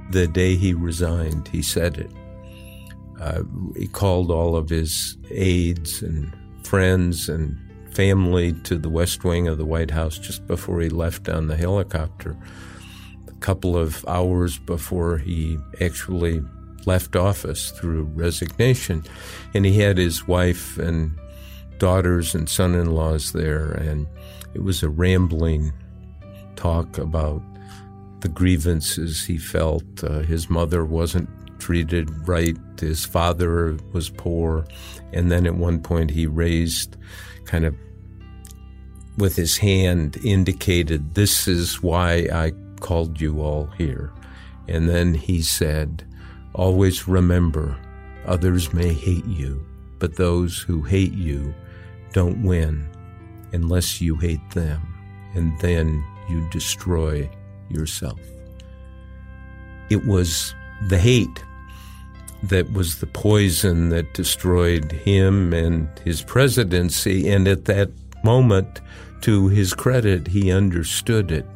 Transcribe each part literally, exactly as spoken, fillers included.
the day he resigned, he said it. Uh, he called all of his aides and friends and family to the West Wing of the White House just before he left on the helicopter, a couple of hours before he actually left office through resignation. And he had his wife and daughters and son-in-laws there, and it was a rambling talk about the grievances he felt. Uh, his mother wasn't treated right, his father was poor, and then at one point he raised, kind of with his hand, indicated, "This is why I called you all here." And then he said, "Always remember, others may hate you, but those who hate you don't win unless you hate them, and then you destroy yourself." It was the hate that was the poison that destroyed him and his presidency, and at that moment, to his credit, he understood it.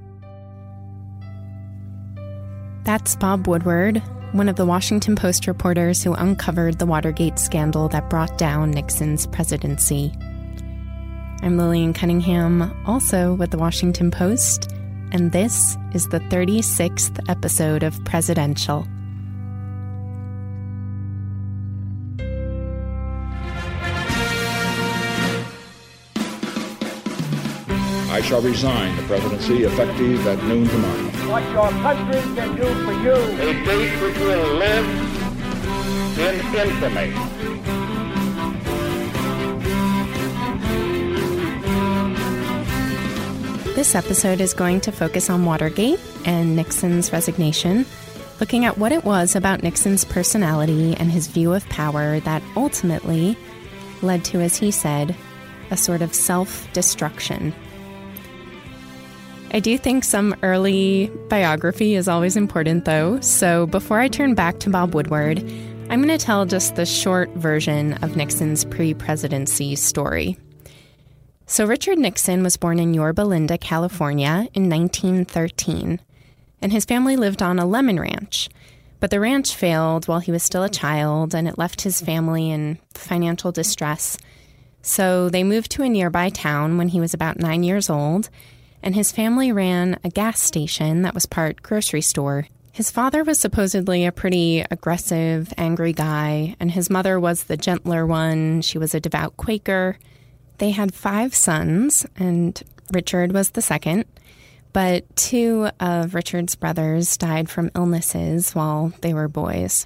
That's Bob Woodward, one of the Washington Post reporters who uncovered the Watergate scandal that brought down Nixon's presidency. I'm Lillian Cunningham, also with the Washington Post, and this is the thirty-sixth episode of Presidential. I shall resign the presidency effective at noon tomorrow. What your country can do for you. A date which will live in infamy. This episode is going to focus on Watergate and Nixon's resignation, looking at what it was about Nixon's personality and his view of power that ultimately led to, as he said, a sort of self-destruction. I do think some early biography is always important, though, so before I turn back to Bob Woodward, I'm going to tell just the short version of Nixon's pre-presidency story. So Richard Nixon was born in Yorba Linda, California in nineteen thirteen, and his family lived on a lemon ranch. But the ranch failed while he was still a child, and it left his family in financial distress. So they moved to a nearby town when he was about nine years old, and his family ran a gas station that was part grocery store. His father was supposedly a pretty aggressive, angry guy, and his mother was the gentler one. She was a devout Quaker. They had five sons, and Richard was the second, but two of Richard's brothers died from illnesses while they were boys.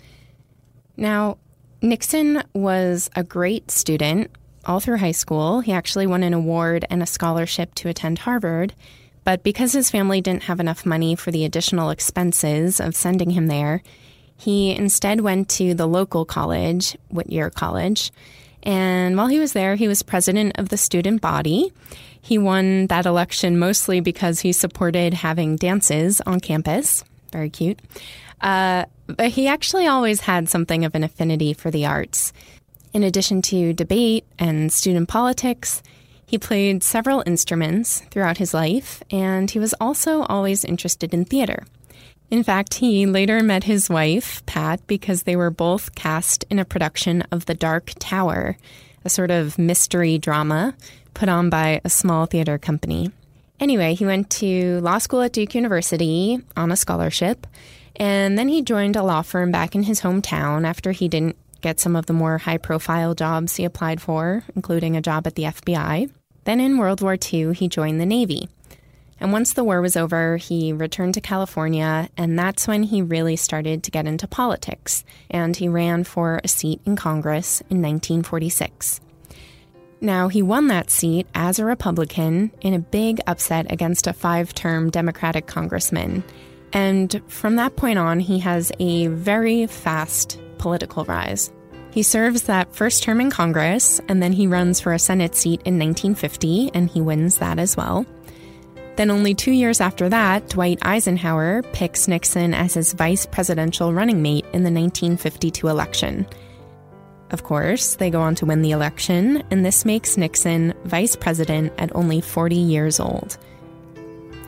Now, Nixon was a great student all through high school. He actually won an award and a scholarship to attend Harvard, but because his family didn't have enough money for the additional expenses of sending him there, he instead went to the local college, Whittier College, and while he was there, he was president of the student body. He won that election mostly because he supported having dances on campus. Very cute. Uh, but he actually always had something of an affinity for the arts. In addition to debate and student politics, he played several instruments throughout his life, and he was also always interested in theater. In fact, he later met his wife, Pat, because they were both cast in a production of The Dark Tower, a sort of mystery drama put on by a small theater company. Anyway, he went to law school at Duke University on a scholarship, and then he joined a law firm back in his hometown after he didn't get some of the more high-profile jobs he applied for, including a job at the F B I. Then in World War Two, he joined the Navy. And once the war was over, he returned to California, and that's when he really started to get into politics, and he ran for a seat in Congress in nineteen forty-six. Now, he won that seat as a Republican in a big upset against a five-term Democratic congressman, and from that point on, he has a very fast political rise. He serves that first term in Congress, and then he runs for a Senate seat in nineteen fifty, and he wins that as well. Then only two years after that, Dwight Eisenhower picks Nixon as his vice presidential running mate in the nineteen fifty-two election. Of course, they go on to win the election, and this makes Nixon vice president at only forty years old.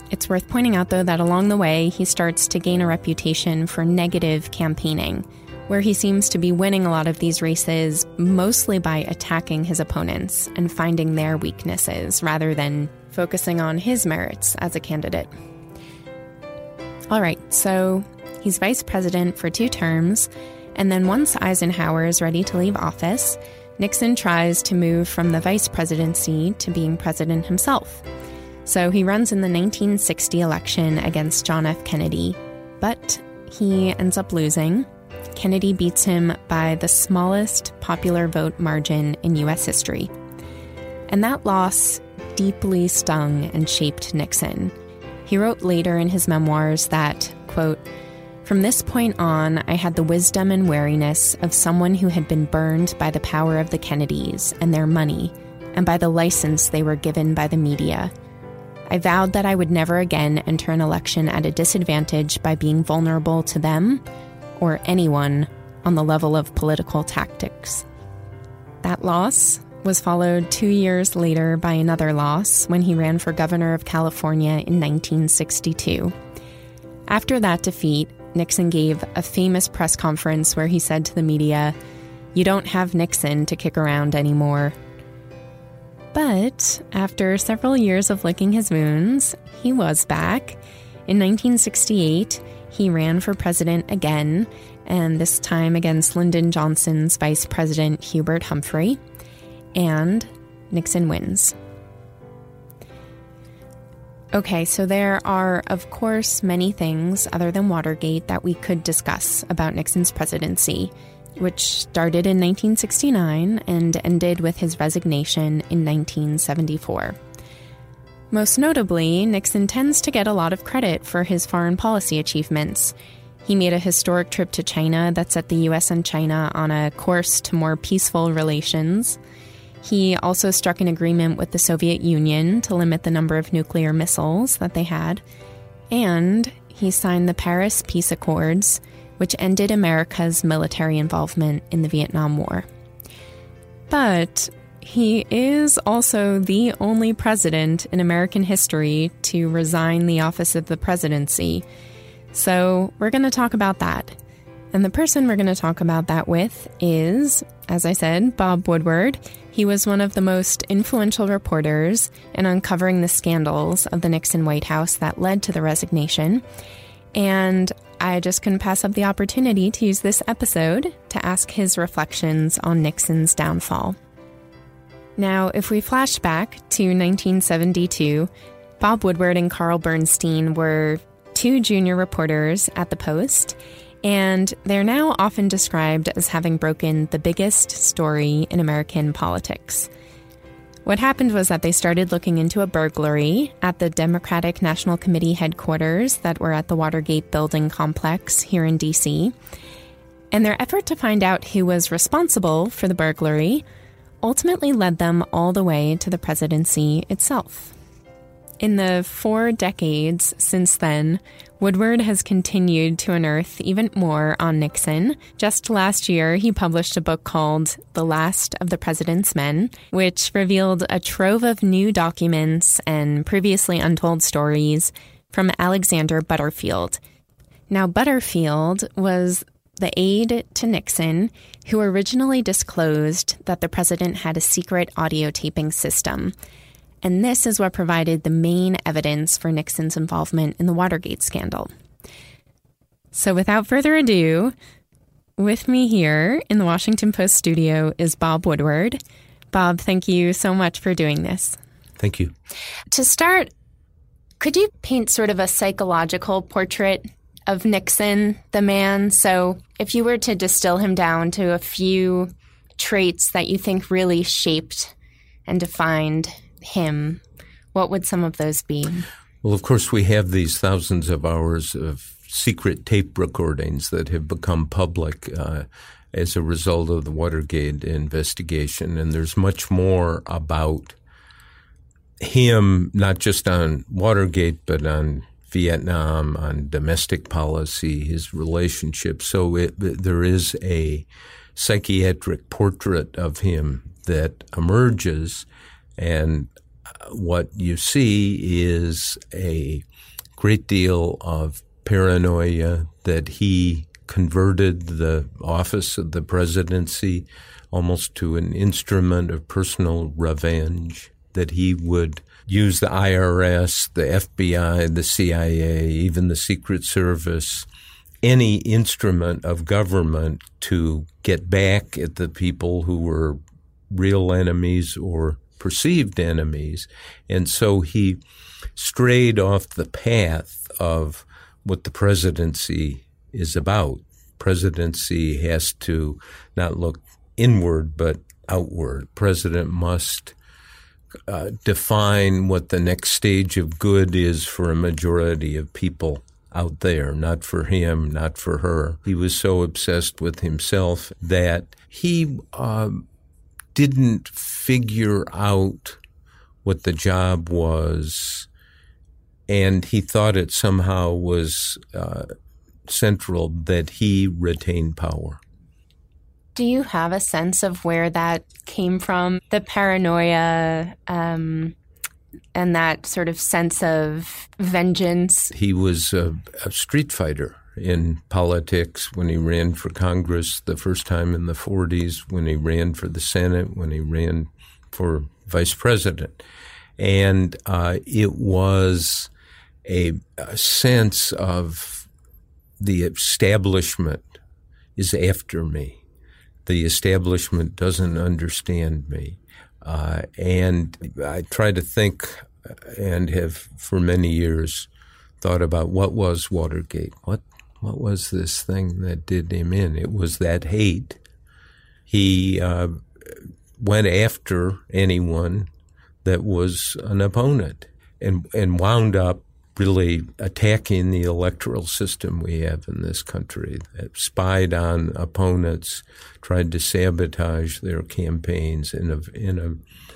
It's worth pointing out, though, that along the way, he starts to gain a reputation for negative campaigning, where he seems to be winning a lot of these races mostly by attacking his opponents and finding their weaknesses rather than focusing on his merits as a candidate. All right, so he's vice president for two terms, and then once Eisenhower is ready to leave office, Nixon tries to move from the vice presidency to being president himself. So he runs in the nineteen sixty election against John F. Kennedy, but he ends up losing. Kennedy beats him by the smallest popular vote margin in U S history. And that loss deeply stung and shaped Nixon. He wrote later in his memoirs that, quote, "From this point on, I had the wisdom and wariness of someone who had been burned by the power of the Kennedys and their money, and by the license they were given by the media. I vowed that I would never again enter an election at a disadvantage by being vulnerable to them or anyone on the level of political tactics." That loss was followed two years later by another loss when he ran for governor of California in nineteen sixty-two. After that defeat, Nixon gave a famous press conference where he said to the media, "You don't have Nixon to kick around anymore." But after several years of licking his wounds, he was back. In nineteen sixty-eight, he ran for president again, and this time against Lyndon Johnson's vice president, Hubert Humphrey, and Nixon wins. Okay, so there are, of course, many things other than Watergate that we could discuss about Nixon's presidency, which started in nineteen sixty-nine and ended with his resignation in nineteen seventy-four. Most notably, Nixon tends to get a lot of credit for his foreign policy achievements. He made a historic trip to China that set the U S and China on a course to more peaceful relations. He also struck an agreement with the Soviet Union to limit the number of nuclear missiles that they had. And he signed the Paris Peace Accords, which ended America's military involvement in the Vietnam War. But he is also the only president in American history to resign the office of the presidency. So we're going to talk about that. And the person we're going to talk about that with is, as I said, Bob Woodward. He was one of the most influential reporters in uncovering the scandals of the Nixon White House that led to the resignation. And I just couldn't pass up the opportunity to use this episode to ask his reflections on Nixon's downfall. Now, if we flash back to nineteen seventy-two, Bob Woodward and Carl Bernstein were two junior reporters at the Post, and they're now often described as having broken the biggest story in American politics. What happened was that they started looking into a burglary at the Democratic National Committee headquarters that were at the Watergate building complex here in D C, and their effort to find out who was responsible for the burglary ultimately led them all the way to the presidency itself. In the four decades since then, Woodward has continued to unearth even more on Nixon. Just last year, he published a book called The Last of the President's Men, which revealed a trove of new documents and previously untold stories from Alexander Butterfield. Now, Butterfield was the aide to Nixon who originally disclosed that the president had a secret audio taping system. And this is what provided the main evidence for Nixon's involvement in the Watergate scandal. So without further ado, with me here in the Washington Post studio is Bob Woodward. Bob, thank you so much for doing this. Thank you. To start, could you paint sort of a psychological portrait of Nixon, the man? So if you were to distill him down to a few traits that you think really shaped and defined him, what would some of those be? Well, of course, we have these thousands of hours of secret tape recordings that have become public uh, as a result of the Watergate investigation. And there's much more about him, not just on Watergate, but on Vietnam, on domestic policy, his relationships. So it, there is a psychiatric portrait of him that emerges. And what you see is a great deal of paranoia that he converted the office of the presidency almost to an instrument of personal revenge, that he would use the I R S, the F B I, the C I A, even the Secret Service, any instrument of government to get back at the people who were real enemies or perceived enemies. And so he strayed off the path of what the presidency is about. Presidency has to not look inward but outward. President must uh, define what the next stage of good is for a majority of people out there, not for him, not for her. He was so obsessed with himself that he uh, didn't figure out what the job was, and he thought it somehow was uh, central that he retain power. Do you have a sense of where that came from, the paranoia um, and that sort of sense of vengeance? He was a, a street fighter in politics when he ran for Congress the first time in the forties, when he ran for the Senate, when he ran for vice president. And uh, it was a, a sense of the establishment is after me. The establishment doesn't understand me. Uh, and I try to think and have for many years thought about what was Watergate. What what was this thing that did him in? It was that hate. He uh, went after anyone that was an opponent and, and wound up really attacking the electoral system we have in this country, that spied on opponents, tried to sabotage their campaigns in a in a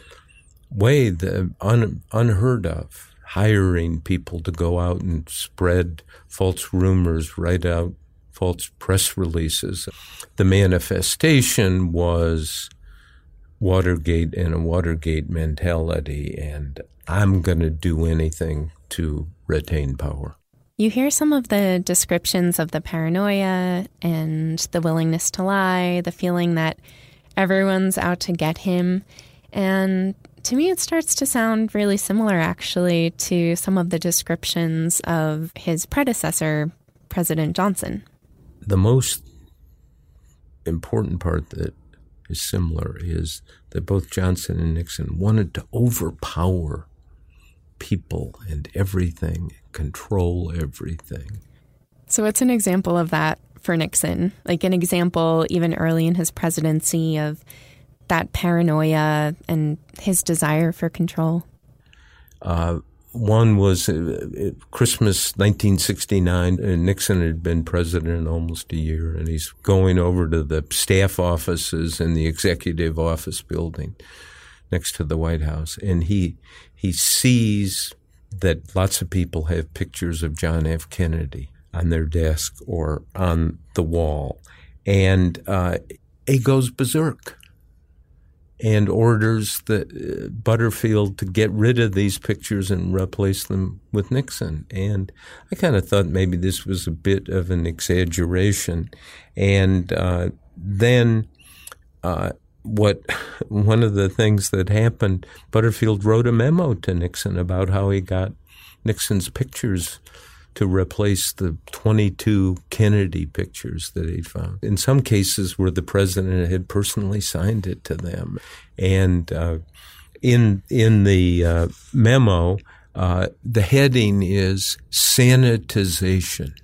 way that un, unheard of, hiring people to go out and spread false rumors, write out false press releases. The manifestation was Watergate and a Watergate mentality, and I'm going to do anything to retain power. You hear some of the descriptions of the paranoia and the willingness to lie, the feeling that everyone's out to get him. And to me, it starts to sound really similar, actually, to some of the descriptions of his predecessor, President Johnson. The most important part that is similar is that both Johnson and Nixon wanted to overpower people and everything, control everything. So what's an example of that for Nixon? Like an example even early in his presidency of that paranoia and his desire for control? Uh, one was uh, Christmas nineteen sixty-nine, and Nixon had been president almost a year, and he's going over to the staff offices in the executive office building next to the White House, and he he sees that lots of people have pictures of John F. Kennedy on their desk or on the wall, and uh, he goes berserk and orders the uh, Butterfield to get rid of these pictures and replace them with Nixon. And I kind of thought maybe this was a bit of an exaggeration. And uh, then uh, what one of the things that happened, Butterfield wrote a memo to Nixon about how he got Nixon's pictures to replace the twenty-two Kennedy pictures that he found. In some cases where the president had personally signed it to them. And uh, in in the uh, memo, uh, the heading is sanitization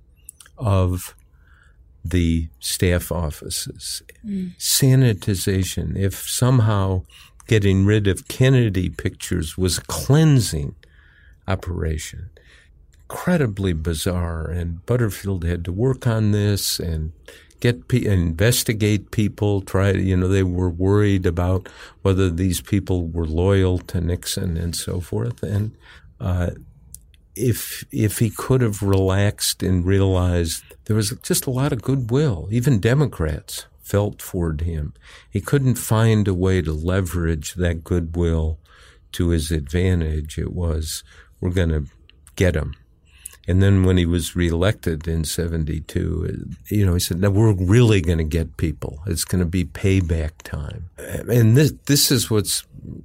of the staff offices. Mm. Sanitization. If somehow getting rid of Kennedy pictures was a cleansing operation. Incredibly bizarre, and Butterfield had to work on this and get pe- investigate people. Try, you know, they were worried about whether these people were loyal to Nixon and so forth. And uh, if if he could have relaxed and realized there was just a lot of goodwill, even Democrats felt toward him. He couldn't find a way to leverage that goodwill to his advantage. It was, we're going to get him. And then when he was reelected in seventy-two, you know, he said, no, we're really going to get people. It's going to be payback time. And this, this is what's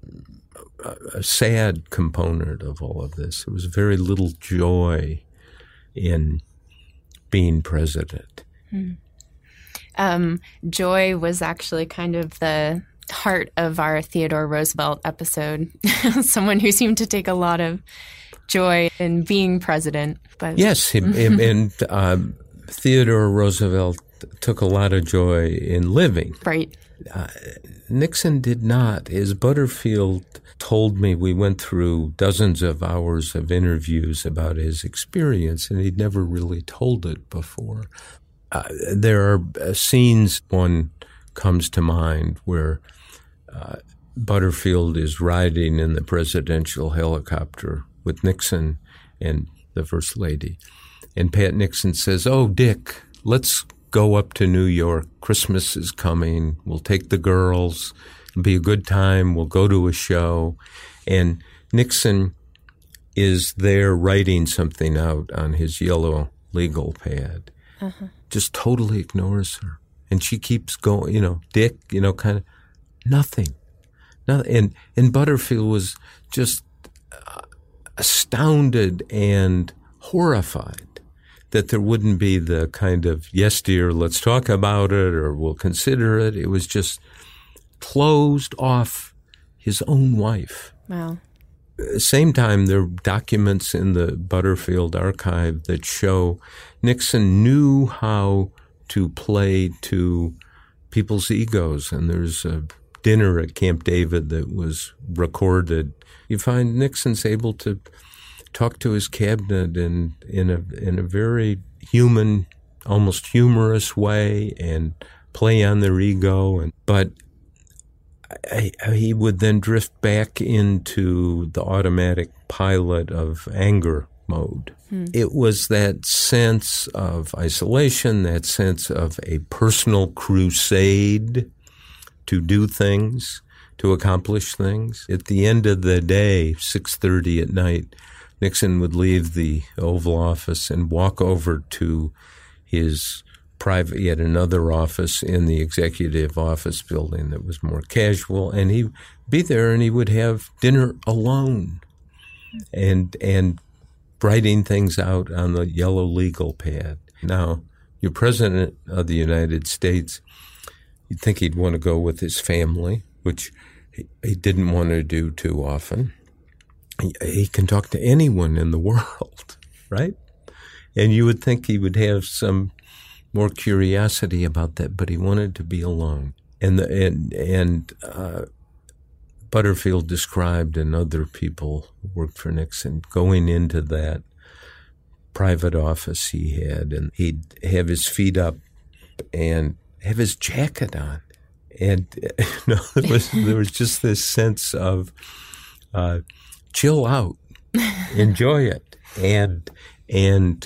a sad component of all of this. There was very little joy in being president. Hmm. Um, joy was actually kind of the heart of our Theodore Roosevelt episode. Someone who seemed to take a lot of joy in being president. But yes, him, him, and um, Theodore Roosevelt took a lot of joy in living. Right. Uh, Nixon did not. As Butterfield told me, we went through dozens of hours of interviews about his experience, and he'd never really told it before. Uh, there are scenes, one comes to mind, where uh, Butterfield is riding in the presidential helicopter with Nixon and the First Lady. And Pat Nixon says, oh, Dick, let's go up to New York. Christmas is coming. We'll take the girls. It'll be a good time. We'll go to a show. And Nixon is there writing something out on his yellow legal pad. Uh-huh. Just totally ignores her. And she keeps going, you know, Dick, you know, kind of nothing. nothing. And, and Butterfield was just uh, astounded and horrified that there wouldn't be the kind of, yes, dear, let's talk about it, or we'll consider it. It was just closed off his own wife. Wow. Same time, there are documents in the Butterfield archive that show Nixon knew how to play to people's egos. And there's a dinner at Camp David that was recorded. You find Nixon's able to talk to his cabinet in, in, a, in a very human, almost humorous way and play on their ego. And, but I, I, he would then drift back into the automatic pilot of anger mode. Hmm. It was that sense of isolation, that sense of a personal crusade to do things, to accomplish things. At the end of the day, six thirty at night, Nixon would leave the Oval Office and walk over to his private, he had another office in the executive office building that was more casual, and he'd be there and he would have dinner alone and and writing things out on the yellow legal pad. Now, you're president of the United States, you'd think he'd want to go with his family, which he, he didn't want to do too often. He, he can talk to anyone in the world, right? And you would think he would have some more curiosity about that, but he wanted to be alone. And the, and and uh, Butterfield described, and other people who worked for Nixon, going into that private office he had, and he'd have his feet up and have his jacket on, and you know, there was there was just this sense of uh, chill out, enjoy it, and and.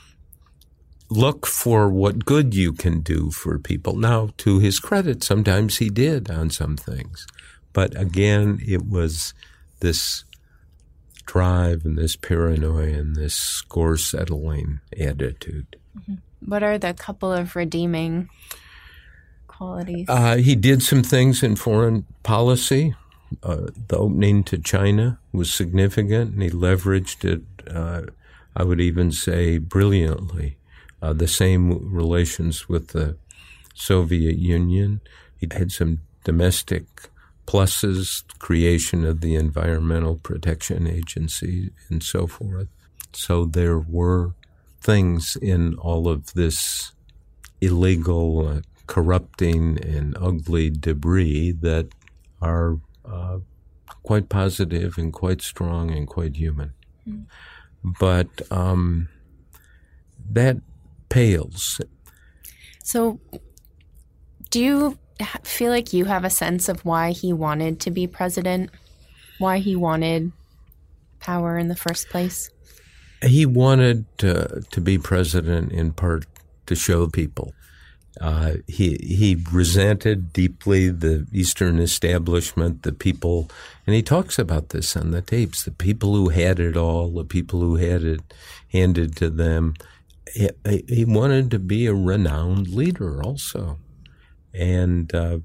look for what good you can do for people. Now, to his credit, sometimes he did on some things. But again, it was this drive and this paranoia and this score-settling attitude. Mm-hmm. What are the couple of redeeming qualities? Uh, he did some things in foreign policy. Uh, the opening to China was significant, and he leveraged it, uh, I would even say, brilliantly. Uh, the same relations with the Soviet Union. He had some domestic pluses, creation of the Environmental Protection Agency and so forth. So there were things in all of this illegal, uh, corrupting, and ugly debris that are uh, quite positive and quite strong and quite human. Mm. But um, that pales. So do you feel like you have a sense of why he wanted to be president? Why he wanted power in the first place? He wanted to, to be president in part to show people Uh, he he resented deeply the Eastern establishment, the people, and he talks about this on the tapes, the people who had it all, the people who had it handed to them. He, he wanted to be a renowned leader also. And uh,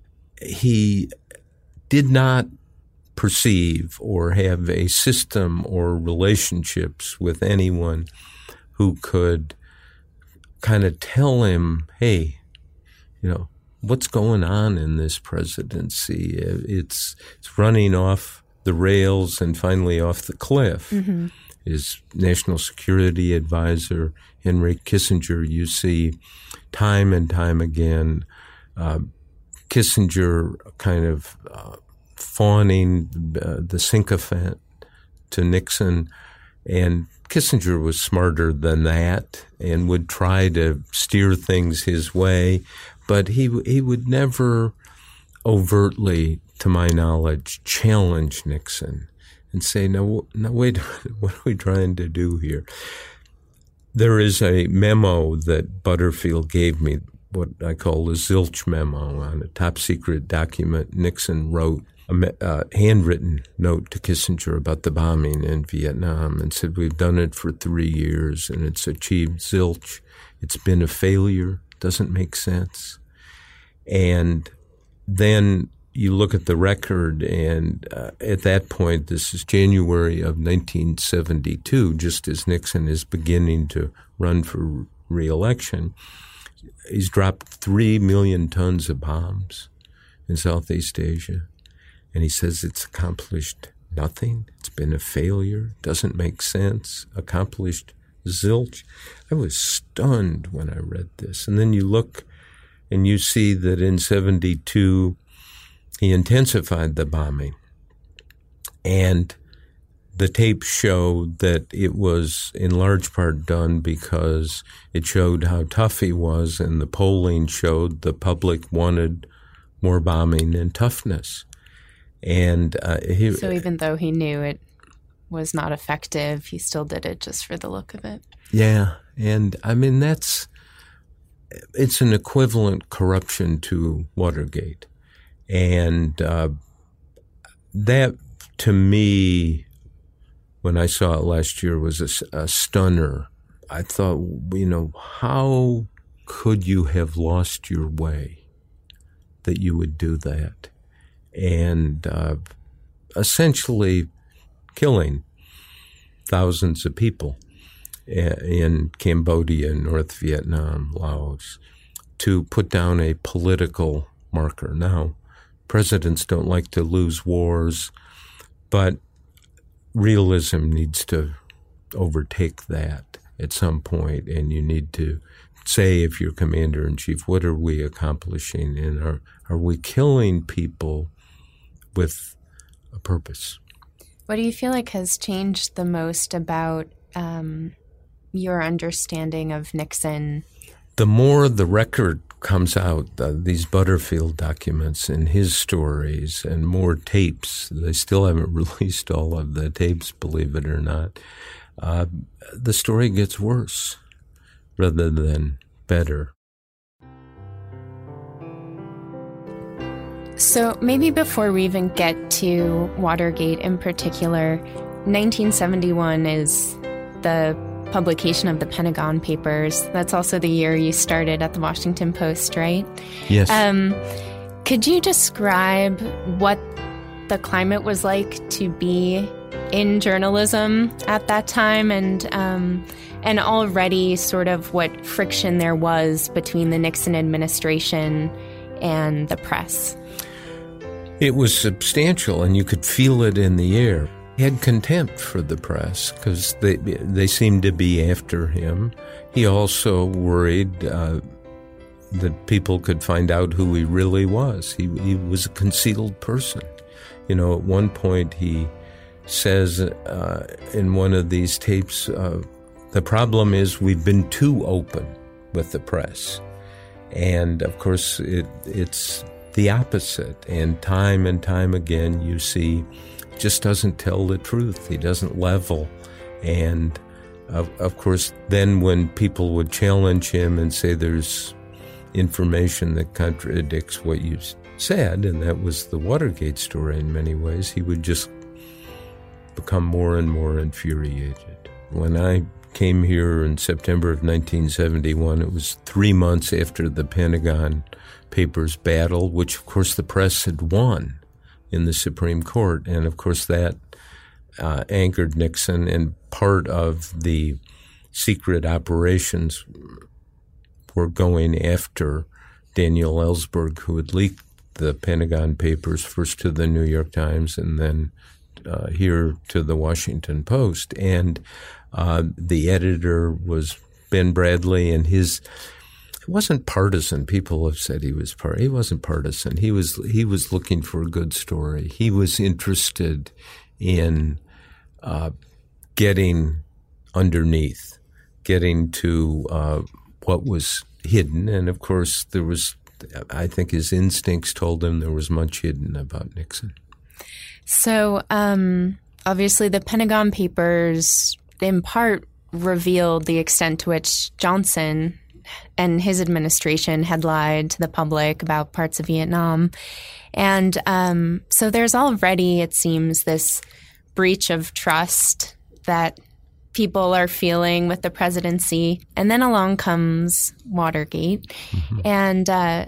he did not perceive or have a system or relationships with anyone who could kind of tell him, hey, you know, what's going on in this presidency? It's it's running off the rails and finally off the cliff. Mm-hmm. His national security advisor, Henry Kissinger, you see time and time again, uh, Kissinger kind of uh, fawning uh, the sycophant to Nixon, and Kissinger was smarter than that and would try to steer things his way, but he he would never overtly, to my knowledge, challenge Nixon and say, no, no, wait, what are we trying to do here? There is a memo that Butterfield gave me, what I call the Zilch memo, on a top-secret document Nixon wrote, a uh, handwritten note to Kissinger about the bombing in Vietnam, and said, we've done it for three years and it's achieved zilch. It's been a failure. Doesn't make sense. And then you look at the record, and uh, at that point, this is January of nineteen seventy-two, just as Nixon is beginning to run for re-election. He's dropped three million tons of bombs in Southeast Asia. And he says it's accomplished nothing. It's been a failure. Doesn't make sense. Accomplished zilch. I was stunned when I read this. And then you look and you see that in seventy-two, he intensified the bombing. And the tapes showed that it was in large part done because it showed how tough he was, and the polling showed the public wanted more bombing and toughness. And uh, he, so even though he knew it was not effective, he still did it just for the look of it. Yeah, and I mean that's it's an equivalent corruption to Watergate, and uh, that to me, when I saw it last year, was a, a stunner. I thought, you know, how could you have lost your way that you would do that? And uh, essentially killing thousands of people in Cambodia, North Vietnam, Laos, to put down a political marker. Now, presidents don't like to lose wars, but realism needs to overtake that at some point, and you need to say, if you're commander-in-chief, what are we accomplishing, and are, are we killing people with a purpose? What do you feel like has changed the most about um, your understanding of Nixon? The more the record comes out, uh, these Butterfield documents and his stories and more tapes, they still haven't released all of the tapes, believe it or not, uh, the story gets worse rather than better. So maybe before we even get to Watergate in particular, nineteen seventy-one is the publication of the Pentagon Papers. That's also the year you started at the Washington Post, right? Yes. Um, could you describe what the climate was like to be in journalism at that time, and um, and already sort of what friction there was between the Nixon administration and the press? It was substantial, and you could feel it in the air. He had contempt for the press because they they seemed to be after him. He also worried uh, that people could find out who he really was. He he was a concealed person. You know, at one point he says uh, in one of these tapes, uh, the problem is we've been too open with the press. And, of course, it it's the opposite. And time and time again, you see, just doesn't tell the truth. He doesn't level. And, of, of course, then when people would challenge him and say there's information that contradicts what you said, and that was the Watergate story in many ways, he would just become more and more infuriated. When I came here in September of nineteen seventy-one, it was three months after the Pentagon Papers battle, which of course the press had won in the Supreme Court. And of course that uh, angered Nixon, and part of the secret operations were going after Daniel Ellsberg, who had leaked the Pentagon Papers first to the New York Times and then uh, here to the Washington Post. And uh, the editor was Ben Bradley, and his it wasn't partisan. People have said he was part. He wasn't partisan. He was he was looking for a good story. He was interested in uh, getting underneath, getting to uh, what was hidden. And of course, there was. I think his instincts told him there was much hidden about Nixon. So, um, obviously, the Pentagon Papers, in part, revealed the extent to which Johnson and his administration had lied to the public about parts of Vietnam. And um, so there's already, it seems, this breach of trust that people are feeling with the presidency. And then along comes Watergate. Mm-hmm. And uh,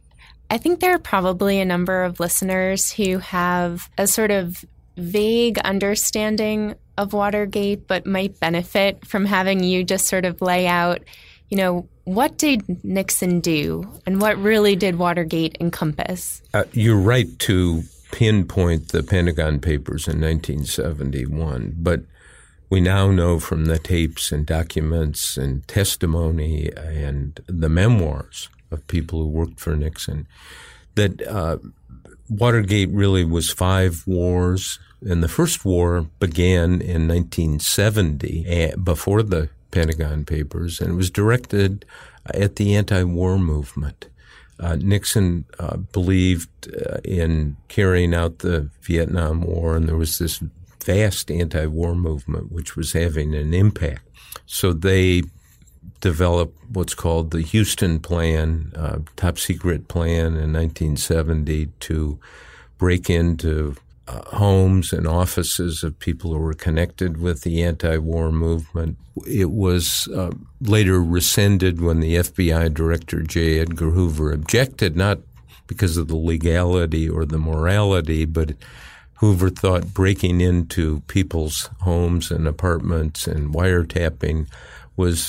I think there are probably a number of listeners who have a sort of vague understanding of Watergate, but might benefit from having you just sort of lay out, you know, what did Nixon do and what really did Watergate encompass? Uh, you're right to pinpoint the Pentagon Papers in nineteen seventy-one, but we now know from the tapes and documents and testimony and the memoirs of people who worked for Nixon that uh, Watergate really was five wars. And the first war began in nineteen seventy, before the Pentagon Papers, and it was directed at the anti-war movement. Uh, Nixon uh, believed uh, in carrying out the Vietnam War, and there was this vast anti-war movement which was having an impact. So they developed what's called the Houston Plan, uh, top secret plan in nineteen seventy to break into uh, homes and offices of people who were connected with the anti-war movement. It was uh, later rescinded when the F B I director J. Edgar Hoover objected, not because of the legality or the morality, but Hoover thought breaking into people's homes and apartments and wiretapping was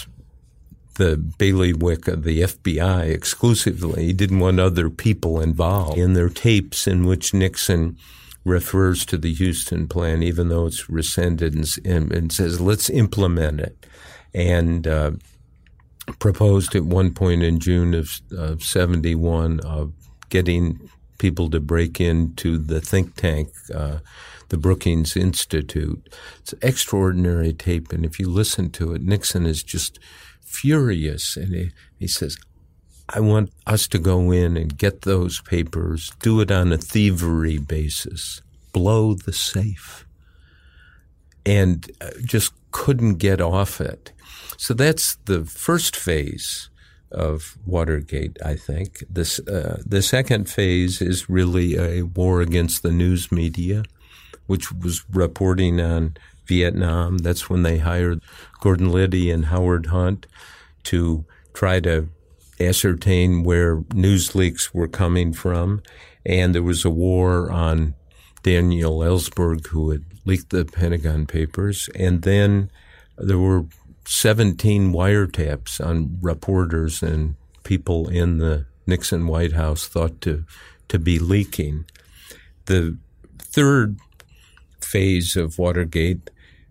the bailiwick of the F B I exclusively. He didn't want other people involved. In their tapes in which Nixon refers to the Houston Plan, even though it's rescinded, and, and says, let's implement it, and uh, proposed at one point in June of, of seventy-one of getting people to break into the think tank, uh, the Brookings Institute. It's an extraordinary tape, and if you listen to it, Nixon is just furious, and he, he says, I want us to go in and get those papers, do it on a thievery basis, blow the safe, and just couldn't get off it. So that's the first phase of Watergate, I think. This, uh, the second phase is really a war against the news media, which was reporting on Vietnam. That's when they hired Gordon Liddy and Howard Hunt to try to ascertain where news leaks were coming from. And there was a war on Daniel Ellsberg, who had leaked the Pentagon Papers. And then there were seventeen wiretaps on reporters and people in the Nixon White House thought to, to be leaking. The third phase of Watergate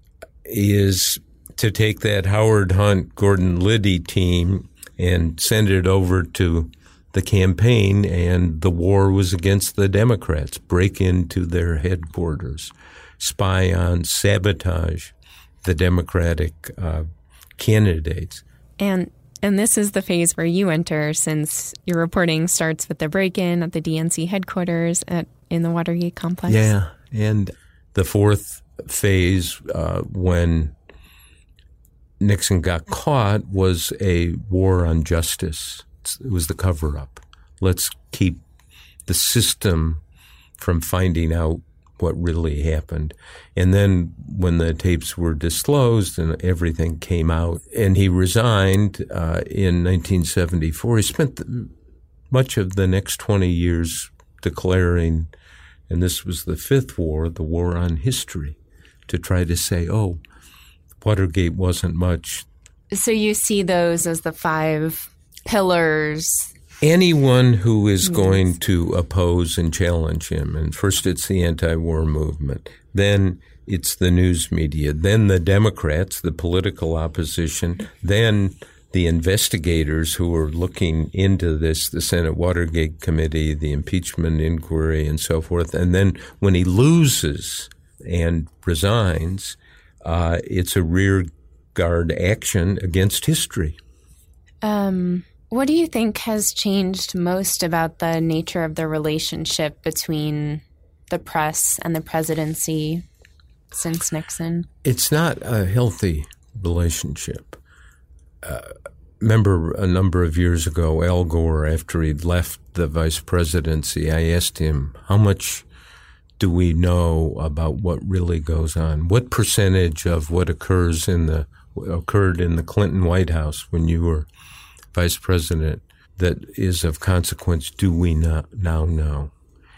is to take that Howard Hunt, Gordon Liddy team and send it over to the campaign, and the war was against the Democrats. Break into their headquarters, spy on, sabotage the Democratic uh, candidates. And and this is the phase where you enter, since your reporting starts with the break-in at the D N C headquarters at in the Watergate complex. Yeah, and the fourth phase, uh, when Nixon got caught, was a war on justice, Let's, it was the cover-up. Let's keep the system from finding out what really happened. And then when the tapes were disclosed and everything came out, and he resigned uh, in nineteen seventy-four, he spent the, much of the next twenty years declaring, and this was the fifth war, the war on history, to try to say, oh, Watergate wasn't much. So you see those as the five pillars. Anyone who is going to oppose and challenge him, and first it's the anti-war movement, then it's the news media, then the Democrats, the political opposition, then the investigators who are looking into this, the Senate Watergate Committee, the impeachment inquiry, and so forth. And then when he loses and resigns, uh, it's a rear guard action against history. Um... What do you think has changed most about the nature of the relationship between the press and the presidency since Nixon? It's not a healthy relationship. Uh, remember a number of years ago, Al Gore, after he'd left the vice presidency, I asked him, how much do we know about what really goes on? What percentage of what occurs in the occurred in the Clinton White House when you were vice president that is of consequence do we not now know?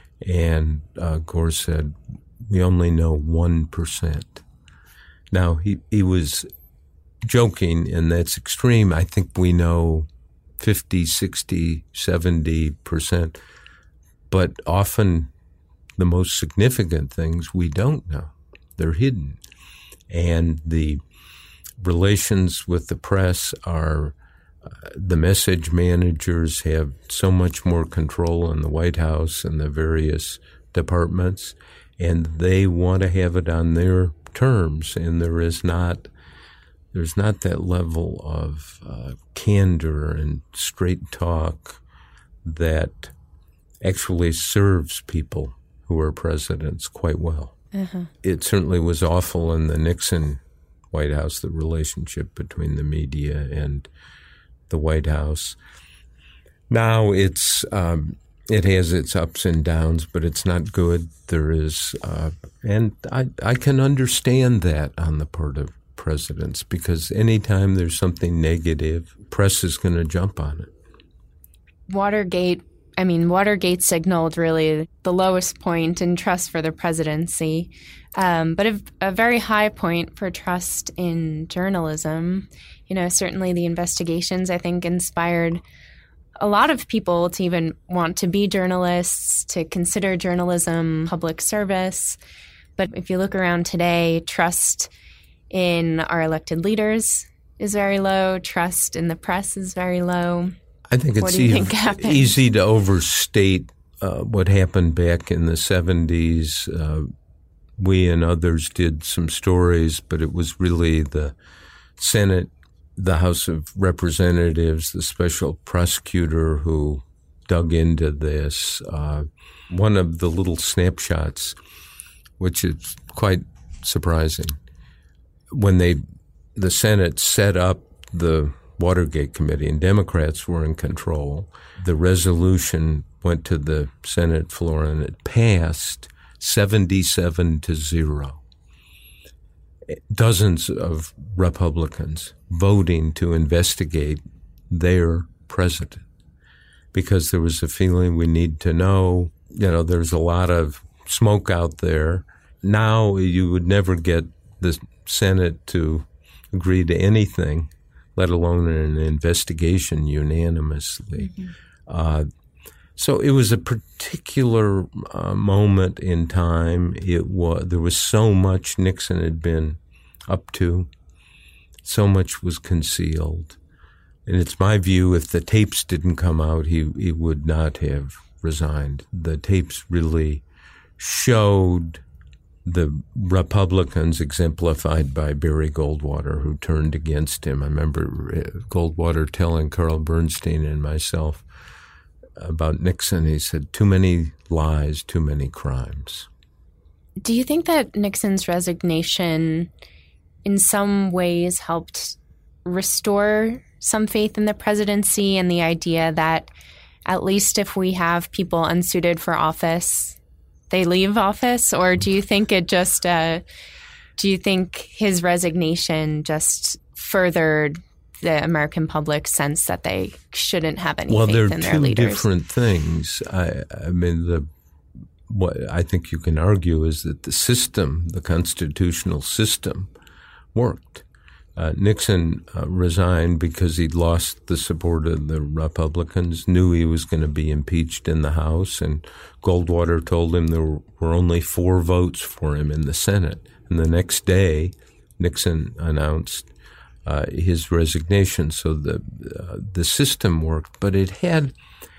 And uh, Gore said, we only know one percent. Now, he, he was joking, and that's extreme. I think we know fifty, sixty, seventy percent. But often the most significant things we don't know. They're hidden. And the relations with the press are Uh, the message managers have so much more control in the White House and the various departments, and they want to have it on their terms. And there is not, there's not that level of uh, candor and straight talk that actually serves people who are presidents quite well. Uh-huh. It certainly was awful in the Nixon White House, the relationship between the media and the White House. Now it's um, it has its ups and downs, but it's not good. There is, uh, and I I can understand that on the part of presidents, because anytime there's something negative, press is going to jump on it. Watergate, I mean, Watergate signaled really the lowest point in trust for the presidency, um, but a, a very high point for trust in journalism. You know, certainly the investigations, I think, inspired a lot of people to even want to be journalists, to consider journalism public service. But if you look around today, trust in our elected leaders is very low. Trust in the press is very low. I think what it's do you e- think happened? easy to overstate uh, what happened back in the seventies. Uh, we and others did some stories, but it was really the Senate, the House of Representatives, the special prosecutor who dug into this. Uh, one of the little snapshots, which is quite surprising, when they, the Senate set up the Watergate Committee and Democrats were in control, the resolution went to the Senate floor and it passed seventy-seven to zero. Dozens of Republicans voting to investigate their president because there was a feeling we need to know. You know, there's a lot of smoke out there. Now you would never get the Senate to agree to anything, let alone an investigation unanimously. Mm-hmm. Uh, so it was a particular uh, moment in time. It was there was so much Nixon had been up to, so much was concealed, and it's my view if the tapes didn't come out, he he would not have resigned. The tapes really showed the Republicans exemplified by Barry Goldwater, who turned against him. I remember Goldwater telling Carl Bernstein and myself about Nixon. He said, too many lies, too many crimes. Do you think that Nixon's resignation in some ways helped restore some faith in the presidency and the idea that at least if we have people unsuited for office, they leave office? Or do you think it just, uh, do you think his resignation just furthered the American public's sense that they shouldn't have any well, faith in their leaders? Well, leaders? they're two different things. I, I mean, the what I think you can argue is that the system, the constitutional system, worked. Uh, Nixon uh, resigned because he'd lost the support of the Republicans, knew he was going to be impeached in the House, and Goldwater told him there were only four votes for him in the Senate. And the next day, Nixon announced uh, his resignation. So the uh, the system worked, but it had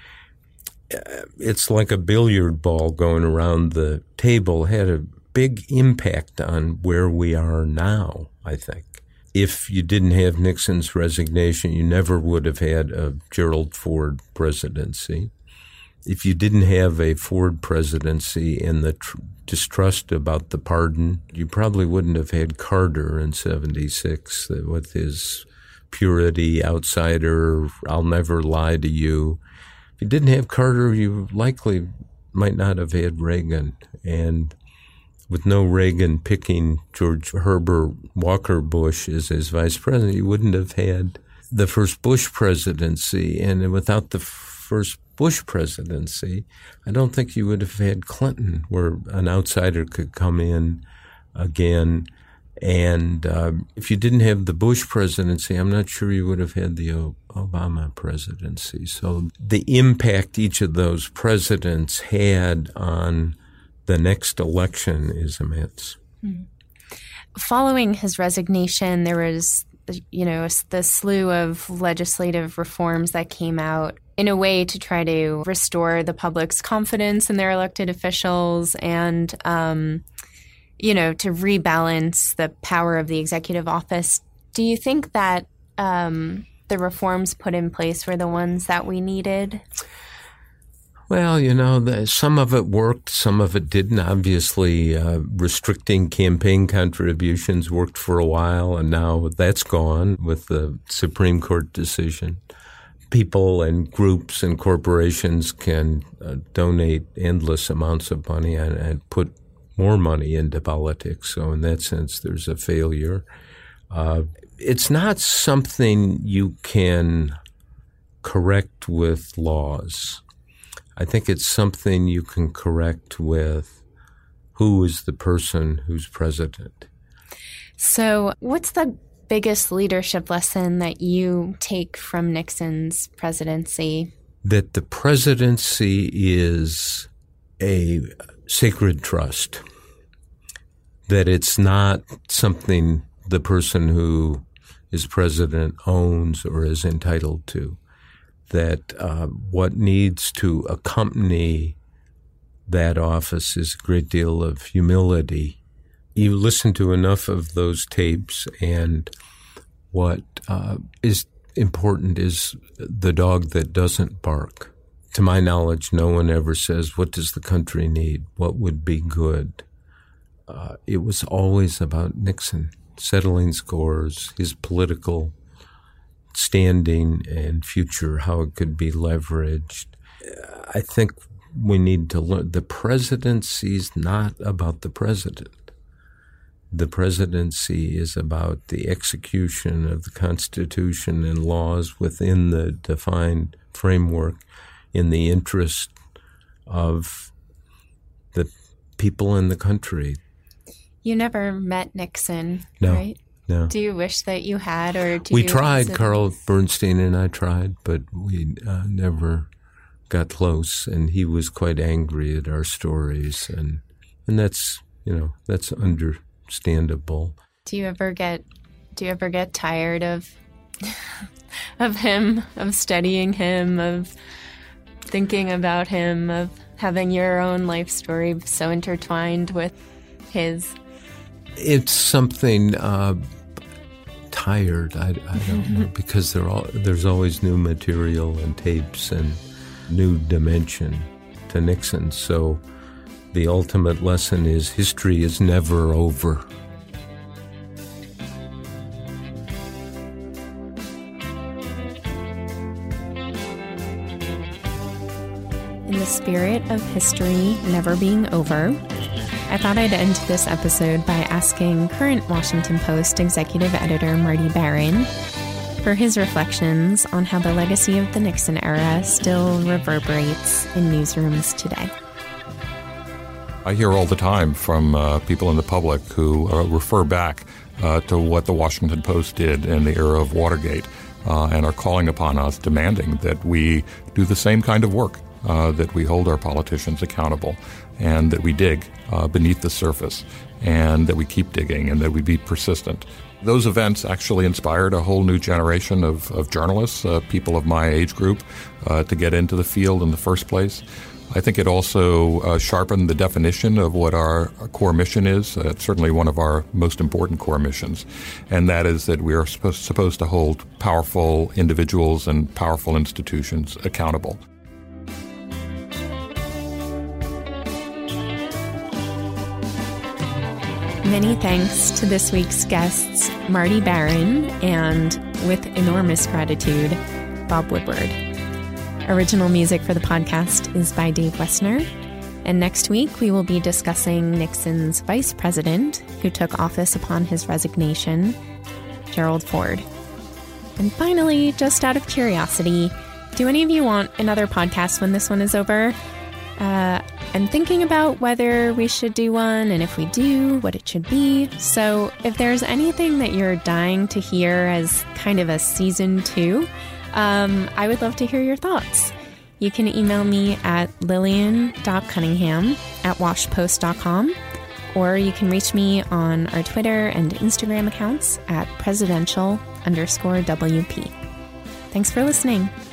uh, it's like a billiard ball going around the table, had a big impact on where we are now, I think. If you didn't have Nixon's resignation, you never would have had a Gerald Ford presidency. If you didn't have a Ford presidency and the tr- distrust about the pardon, you probably wouldn't have had Carter in seventy-six with his purity, outsider, I'll never lie to you. If you didn't have Carter, you likely might not have had Reagan. And with no Reagan picking George Herbert Walker Bush as his vice president, you wouldn't have had the first Bush presidency. And without the first Bush presidency, I don't think you would have had Clinton, where an outsider could come in again. And uh, if you didn't have the Bush presidency, I'm not sure you would have had the o- Obama presidency. So the impact each of those presidents had on the next election is immense. Mm. Following his resignation, there was, you know, the slew of legislative reforms that came out in a way to try to restore the public's confidence in their elected officials and, um, you know, to rebalance the power of the executive office. Do you think that um, the reforms put in place were the ones that we needed? Well, you know, the, some of it worked, some of it didn't. Obviously, uh, restricting campaign contributions worked for a while, and now that's gone with the Supreme Court decision. People and groups and corporations can uh, donate endless amounts of money and, and put more money into politics. So in that sense, there's a failure. Uh, it's not something you can correct with laws. I think it's something you can correct with who is the person who's president. So what's the biggest leadership lesson that you take from Nixon's presidency? That the presidency is a sacred trust. That it's not something the person who is president owns or is entitled to. That uh, what needs to accompany that office is a great deal of humility. You listen to enough of those tapes, and what uh, is important is the dog that doesn't bark. To my knowledge, no one ever says, what does the country need? What would be good? Uh, it was always about Nixon, settling scores, his political standing and future, how it could be leveraged. I think we need to learn the presidency is not about the president. The presidency is about the execution of the Constitution and laws within the defined framework in the interest of the people in the country. You never met Nixon, no. right? No. Do you wish that you had, or do we you tried? visit? Carl Bernstein and I tried, but we uh, never got close. And he was quite angry at our stories, and and that's you know that's understandable. Do you ever get Do you ever get tired of of him, of studying him, of thinking about him, of having your own life story so intertwined with his? It's something. Uh, tired, I, I don't know, because there all, there's always new material and tapes and new dimension to Nixon. So the ultimate lesson is history is never over. the spirit of history never being over, I thought I'd end this episode by asking current Washington Post executive editor Marty Baron for his reflections on how the legacy of the Nixon era still reverberates in newsrooms today. I hear all the time from uh, people in the public who uh, refer back uh, to what the Washington Post did in the era of Watergate uh, and are calling upon us, demanding that we do the same kind of work, uh, that we hold our politicians accountable, and that we dig uh, beneath the surface, and that we keep digging, and that we be persistent. Those events actually inspired a whole new generation of, of journalists, uh, people of my age group, uh, to get into the field in the first place. I think it also uh, sharpened the definition of what our core mission is. Uh, it's certainly one of our most important core missions, and that is that we are supposed, supposed to hold powerful individuals and powerful institutions accountable. Many thanks to this week's guests, Marty Baron, and with enormous gratitude, Bob Woodward. Original music for the podcast is by Dave Wessner. And next week, we will be discussing Nixon's vice president, who took office upon his resignation, Gerald Ford. And finally, just out of curiosity, do any of you want another podcast when this one is over? Uh, I'm thinking about whether we should do one, and if we do, what it should be. So if there's anything that you're dying to hear as kind of a season two, Um, I would love to hear your thoughts. You can email me at lillian dot cunningham at washpost dot com, or you can reach me on our Twitter and Instagram accounts at presidential underscore WP. Thanks for listening.